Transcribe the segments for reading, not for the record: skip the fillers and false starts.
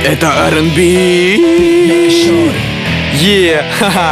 Это R&B. ха-ха.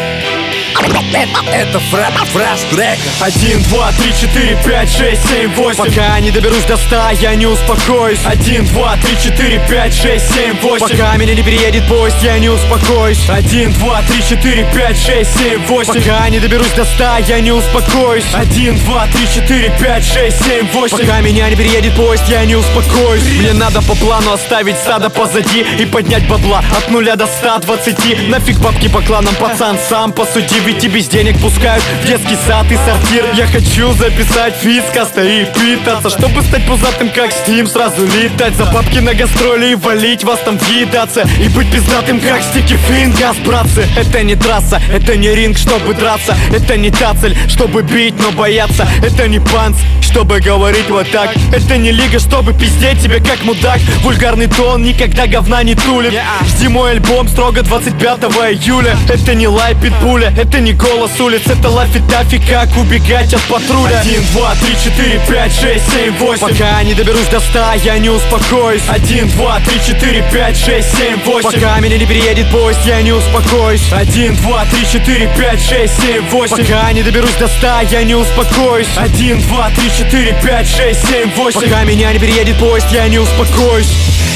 Это фраз трека. 1, 2, 3, 4, 5, 6, 7, 8. Пока не доберусь до 100, я не успокоюсь. 1, 2, 3, 4, 5, 6, 7, 8. Пока меня не переедет поезд, я не успокоюсь. 1, 2, 3, 4, 5, 6, 7, 8. Пока не доберусь до 100, я не успокоюсь. 1, 2, 3, 4, 5, 6, 7, 8. Пока меня не переедет поезд, я не успокоюсь. Мне надо по плану оставить стадо позади и поднять бабла от 0 до 120. Нафиг бабки по кланам, пацан, сам посуди. Ведь и без денег пускают в детский сад и сортир. Я хочу записать фит с Кастой и питаться, чтобы стать пузатым как Steam, сразу летать за бабки на гастроли и валить вас там въедаться. И быть пиздатым как Стики Фингас, братцы. Это не трасса, это не ринг, чтобы драться. Это не та цель, чтобы бить, но бояться. Это не панц, чтобы говорить вот так. Это не лига, чтобы пиздеть тебе как мудак. Вульгарный тон никогда говна не тулит. Жди мой альбом строго 25 июля. Это не лай питбуля, это не голос улиц, это лафи-тафи, как убегать от патруля. 1, 2, 3, 4, 5, 6, 7, 8. Пока не доберусь до 100, я не успокоюсь. 1, 2, 3, 4, 5, 6, 7, 8. Пока меня не переедет поезд, я не успокоюсь. 1, 2, 3, 4, 5, 6, 7, 8. Пока не доберусь до 100, я не успокоюсь. 1, 2, 3, 4, 5, 6, 7, 8. Пока меня не переедет поезд, я не успокоюсь.